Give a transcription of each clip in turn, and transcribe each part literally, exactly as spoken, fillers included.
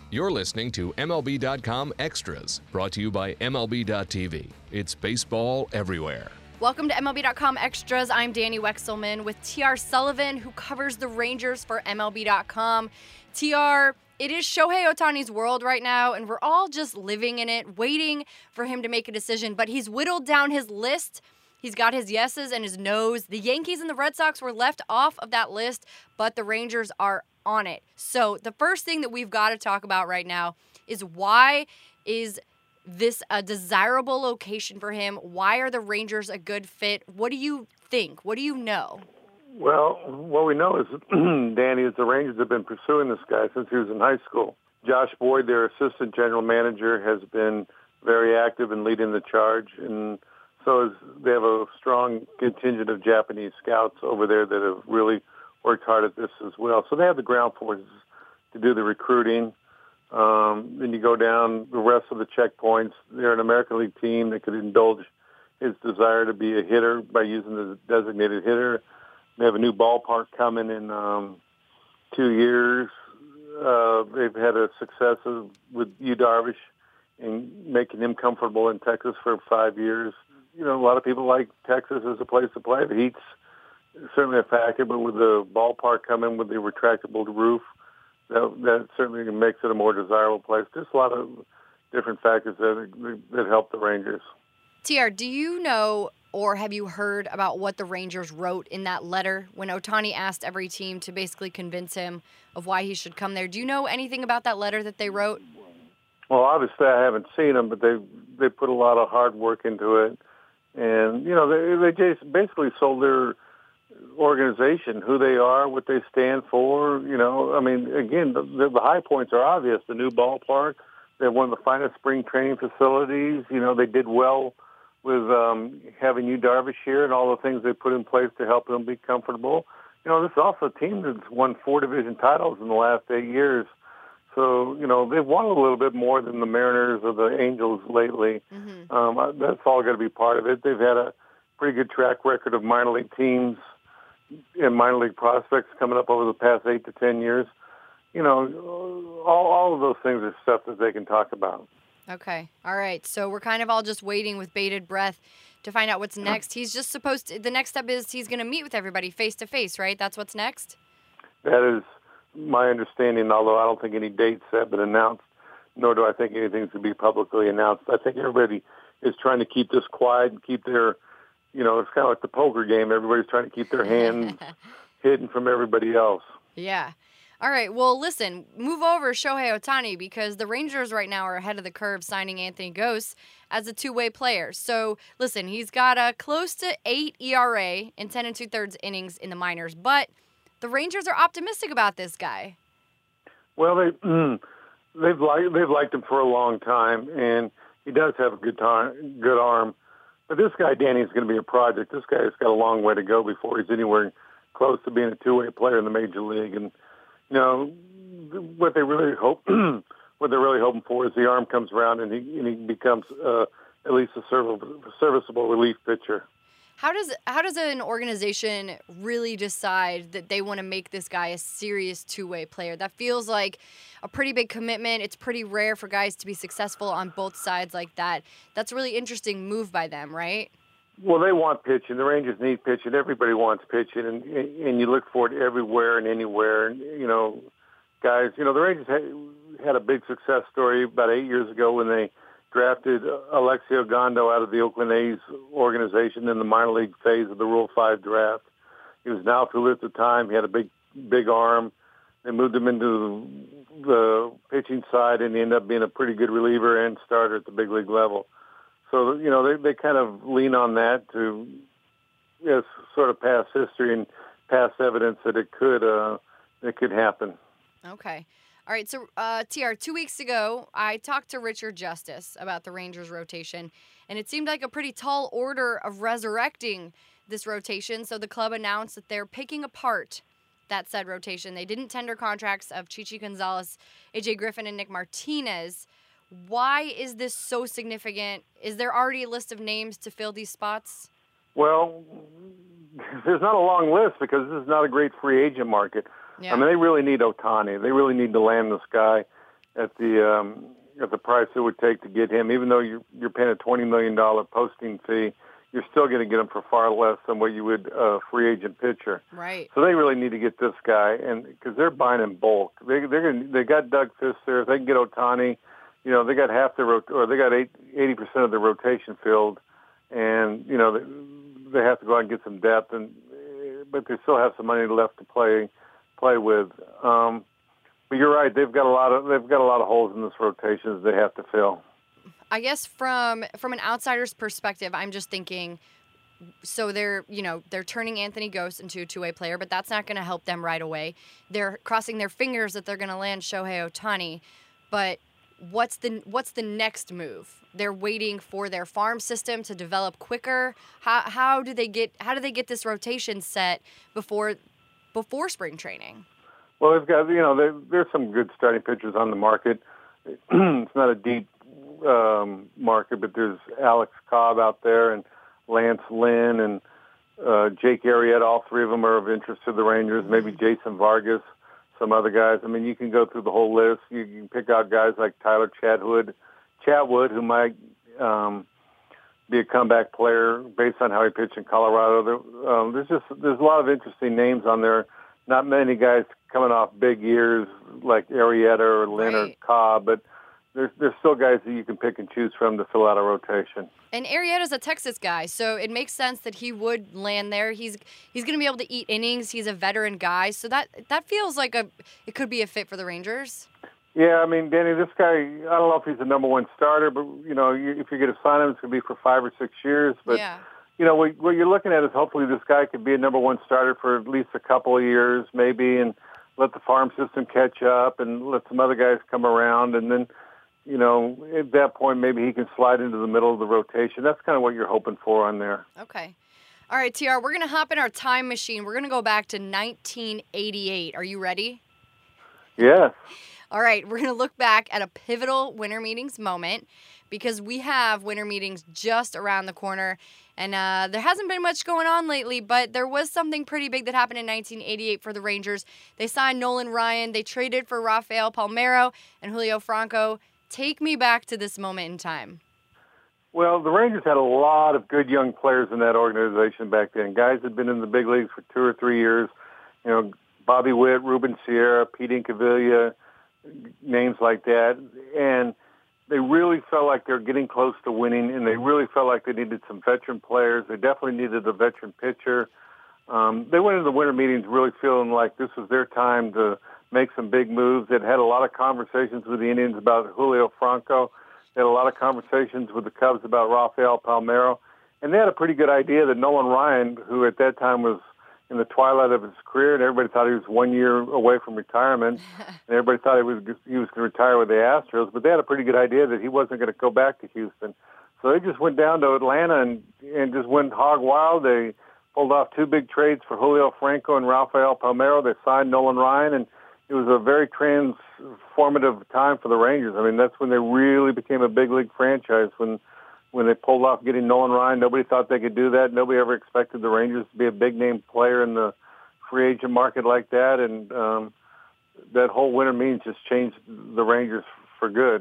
You're listening to M L B dot com Extras, brought to you by M L B dot T V. It's baseball everywhere. Welcome to M L B dot com Extras. I'm Danny Wexelman with T R Sullivan, who covers the Rangers for M L B dot com. T R, it is Shohei Ohtani's world right now, and we're all just living in it, waiting for him to make a decision. But he's whittled down his list. He's got his yeses and his nos. The Yankees and the Red Sox were left off of that list, but the Rangers are on it. So the first thing that we've got to talk about right now is why is this a desirable location for him? Why are the Rangers a good fit? What do you think? What do you know? Well, what we know is, Danny, is the Rangers have been pursuing this guy since he was in high school. Josh Boyd, their assistant general manager, has been very active in leading the charge, and so is, they have a strong contingent of Japanese scouts over there that have really worked hard at this as well. So they have the ground forces to do the recruiting. Um, then you go down the rest of the checkpoints. They're an American League team that could indulge his desire to be a hitter by using the designated hitter. They have a new ballpark coming in um, two years. Uh, they've had a success of, with Yu Darvish in making him comfortable in Texas for five years. You know, a lot of people like Texas as a place to play. The heat's certainly a factor, but with the ballpark coming with the retractable roof, that, that certainly makes it a more desirable place. Just a lot of different factors that that help the Rangers. T R, do you know or have you heard about what the Rangers wrote in that letter when Ohtani asked every team to basically convince him of why he should come there? Do you know anything about that letter that they wrote? Well, obviously I haven't seen them, but they they put a lot of hard work into it. And, you know, they, they just basically sold their organization, who they are, what they stand for. You know, I mean, again, the, the high points are obvious. The new ballpark, they have one of the finest spring training facilities. You know, they did well with um, having Yu Darvish here and all the things they put in place to help them be comfortable. You know, this is also a team that's won four division titles in the last eight years. So, you know, they've won a little bit more than the Mariners or the Angels lately. Mm-hmm. Um, that's all going to be part of it. They've had a pretty good track record of minor league teams and minor league prospects coming up over the past eight to ten years. You know, all, all of those things are stuff that they can talk about. Okay. All right. So we're kind of all just waiting with bated breath to find out what's next. He's just supposed to, the next step is he's going to meet with everybody face to face, right? That's what's next? That is my understanding, although I don't think any dates have been announced, nor do I think anything's to be publicly announced. I think everybody is trying to keep this quiet and keep their, you know, it's kind of like the poker game. Everybody's trying to keep their hands hidden from everybody else. Yeah. All right, well, listen, move over Shohei Ohtani because the Rangers right now are ahead of the curve signing Anthony Gose as a two-way player. So, listen, he's got a close to eight E R A in ten and two-thirds innings in the minors, but the Rangers are optimistic about this guy. Well, they, mm, they've, liked, they've liked him for a long time, and he does have a good, time, good arm. But this guy, Danny, is going to be a project. This guy's got a long way to go before he's anywhere close to being a two-way player in the major league. And you know, what they really hope, what they're really hoping for is the arm comes around and he, and he becomes uh, at least a serviceable, serviceable relief pitcher. How does how does an organization really decide that they want to make this guy a serious two-way player? That feels like a pretty big commitment. It's pretty rare for guys to be successful on both sides like that. That's a really interesting move by them, right? Well, they want pitching. The Rangers need pitching. Everybody wants pitching, and and you look for it everywhere and anywhere. And you know, guys, you know the Rangers had, had a big success story about eight years ago when they drafted Alexio Gondo out of the Oakland A's organization in the minor league phase of the Rule Five draft. He was an outfielder at the time. He had a big big arm. They moved him into the pitching side, and he ended up being a pretty good reliever and starter at the big league level. So, you know, they, they kind of lean on that to yes, sort of past history and past evidence that it could uh, it could happen. Okay. All right. So, uh, T R, two weeks ago, I talked to Richard Justice about the Rangers rotation, and it seemed like a pretty tall order of resurrecting this rotation. So the club announced that they're picking apart that said rotation. They didn't tender contracts of Chichi Gonzalez, A J Griffin, and Nick Martinez. Why is this so significant? Is there already a list of names to fill these spots? Well, there's not a long list because this is not a great free agent market. Yeah. I mean, they really need Ohtani. They really need to land this guy. at the um, at the price it would take to get him. Even though you're you're paying a twenty million dollar posting fee, you're still going to get him for far less than what you would a uh, free agent pitcher. Right. So they really need to get this guy, and because they're buying in bulk. They they're gonna, they got Doug Fisk there. If they can get Ohtani, you know, they got half the rot- or they got eighty percent of the rotation filled, and you know they, they have to go out and get some depth, and but they still have some money left to play play with. Um, but you're right; they've got a lot of they've got a lot of holes in this rotation that they have to fill. I guess from from an outsider's perspective, I'm just thinking. So they're, you know, they're turning Anthony Gose into a two-way player, but that's not going to help them right away. They're crossing their fingers that they're going to land Shohei Ohtani, but what's the what's the next move? They're waiting for their farm system to develop quicker. How how do they get how do they get this rotation set before before spring training? Well, they've got, you know, there, there's some good starting pitchers on the market. It's not a deep um, market, but there's Alex Cobb out there and Lance Lynn and uh, Jake Arrieta. All three of them are of interest to the Rangers. Maybe Jason Vargas, some other guys. I mean, you can go through the whole list. You can pick out guys like Tyler Chatwood, Chatwood, who might um, be a comeback player based on how he pitched in Colorado. There, um, there's just there's a lot of interesting names on there. Not many guys coming off big years like Arrieta or Lynn Right. or Cobb, but there's there's still guys that you can pick and choose from to fill out a rotation. And Arrieta's a Texas guy, so it makes sense that he would land there. He's he's going to be able to eat innings. He's a veteran guy, so that that feels like a it could be a fit for the Rangers. Yeah, I mean, Danny, this guy, I don't know if he's the number one starter, but, you know, you, if you're going to sign him, it's going to be for five or six years. But, Yeah. you know, what, what you're looking at is hopefully this guy could be a number one starter for at least a couple of years, maybe, and let the farm system catch up and let some other guys come around. And then, you know, at that point, maybe he can slide into the middle of the rotation. That's kind of what you're hoping for on there. Okay. All right, T R, we're going to hop in our time machine. We're going to go back to nineteen eighty-eight. Are you ready? Yes. All right, we're going to look back at a pivotal winter meetings moment because we have winter meetings just around the corner. And uh, there hasn't been much going on lately, but there was something pretty big that happened in nineteen eighty-eight for the Rangers. They signed Nolan Ryan. They traded for Rafael Palmeiro and Julio Franco. Take me back to this moment in time. Well, the Rangers had a lot of good young players in that organization back then. Guys had been in the big leagues for two or three years. You know, Bobby Witt, Ruben Sierra, Pete Incaviglia, names like that. And they really felt like they were getting close to winning, and they really felt like they needed some veteran players. They definitely needed a veteran pitcher. Um, they went into the winter meetings really feeling like this was their time to make some big moves. They'd had a lot of conversations with the Indians about Julio Franco. They had a lot of conversations with the Cubs about Rafael Palmeiro. And they had a pretty good idea that Nolan Ryan, who at that time was in the twilight of his career, and everybody thought he was one year away from retirement, and everybody thought he was he was going to retire with the Astros, but they had a pretty good idea that he wasn't going to go back to Houston. So they just went down to Atlanta and, and just went hog wild. They pulled off two big trades for Julio Franco and Rafael Palmeiro. They signed Nolan Ryan, and it was a very transformative time for the Rangers. I mean, that's when they really became a big league franchise, when when they pulled off getting Nolan Ryan. Nobody thought they could do that. Nobody ever expected the Rangers to be a big-name player in the free agent market like that, and um, that whole winter meetings just changed the Rangers for good.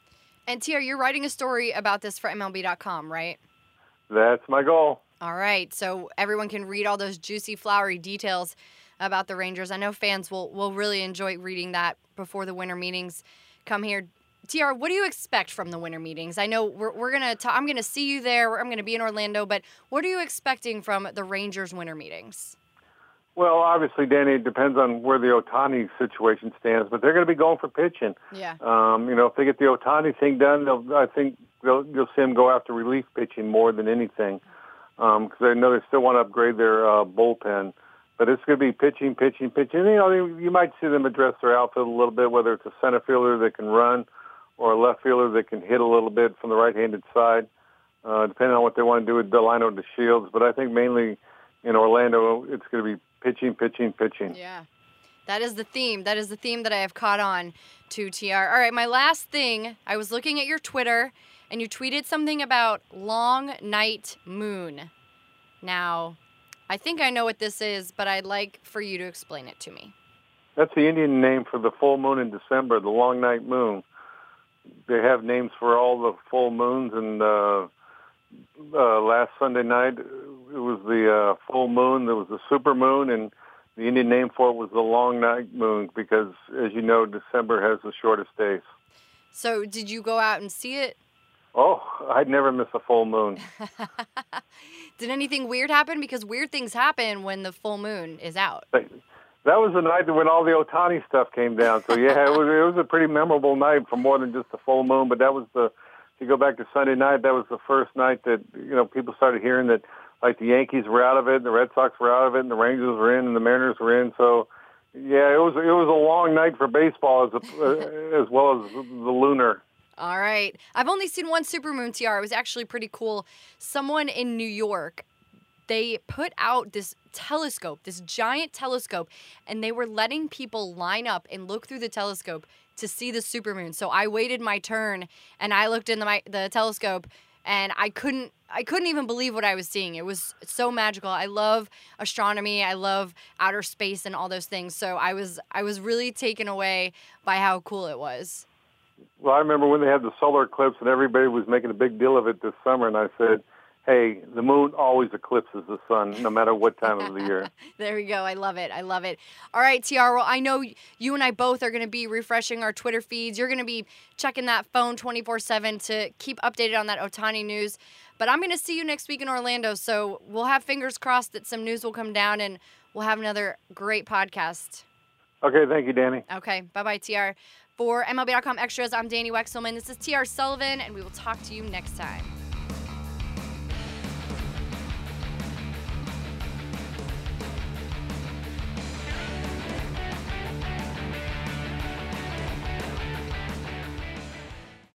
And T R, you're writing a story about this for M L B dot com, right? That's my goal. All right, so everyone can read all those juicy, flowery details about the Rangers. I know fans will, will really enjoy reading that before the winter meetings come here. T R, what do you expect from the winter meetings? I know we're we're gonna ta- I'm gonna see you there. I'm gonna be in Orlando, but what are you expecting from the Rangers winter meetings? Well, obviously, Danny, it depends on where the Ohtani situation stands, but they're going to be going for pitching. Yeah. Um, you know, if they get the Ohtani thing done, they'll, I think they'll, you'll see them go after relief pitching more than anything, because um, they know they still want to upgrade their uh, bullpen. But it's going to be pitching, pitching, pitching. You know, you might see them address their outfield a little bit, whether it's a center fielder that can run or a left fielder that can hit a little bit from the right-handed side, uh, depending on what they want to do with Delino DeShields. But I think mainly in Orlando, it's going to be pitching, pitching, pitching. Yeah. That is the theme. That is the theme that I have caught on to, T R. All right, my last thing, I was looking at your Twitter, and you tweeted something about Long Night Moon. Now, I think I know what this is, but I'd like for you to explain it to me. That's the Indian name for the full moon in December, the long night moon. They have names for all the full moons, and uh, uh, last Sunday night it was the uh, full moon. There was the super moon, and the Indian name for it was the long night moon because, as you know, December has the shortest days. So did you go out and see it? Oh, I'd never miss a full moon. Did anything weird happen? Because weird things happen when the full moon is out. That was the night when all the Ohtani stuff came down. So, yeah, it was it was a pretty memorable night for more than just the full moon. But that was the, if you go back to Sunday night, that was the first night that, you know, people started hearing that, like, the Yankees were out of it, and the Red Sox were out of it, and the Rangers were in, and the Mariners were in. So, yeah, it was it was a long night for baseball as, a, as well as the lunar. All right. I've only seen one supermoon, T R. It was actually pretty cool. Someone in New York, they put out this telescope, this giant telescope, and they were letting people line up and look through the telescope to see the supermoon. So I waited my turn, and I looked in the, my, the telescope, and I couldn't I couldn't even believe what I was seeing. It was so magical. I love astronomy. I love outer space and all those things. So I was I was really taken away by how cool it was. Well, I remember when they had the solar eclipse and everybody was making a big deal of it this summer, and I said, hey, the moon always eclipses the sun, no matter what time of the year. There we go. I love it. I love it. All right, T R, well, I know you and I both are going to be refreshing our Twitter feeds. You're going to be checking that phone twenty-four seven to keep updated on that Ohtani news. But I'm going to see you next week in Orlando, so we'll have fingers crossed that some news will come down, and we'll have another great podcast. Okay, thank you, Danny. Okay, bye-bye, T R. For M L B dot com Extras, I'm Danny Wexelman. This is T R Sullivan, and we will talk to you next time.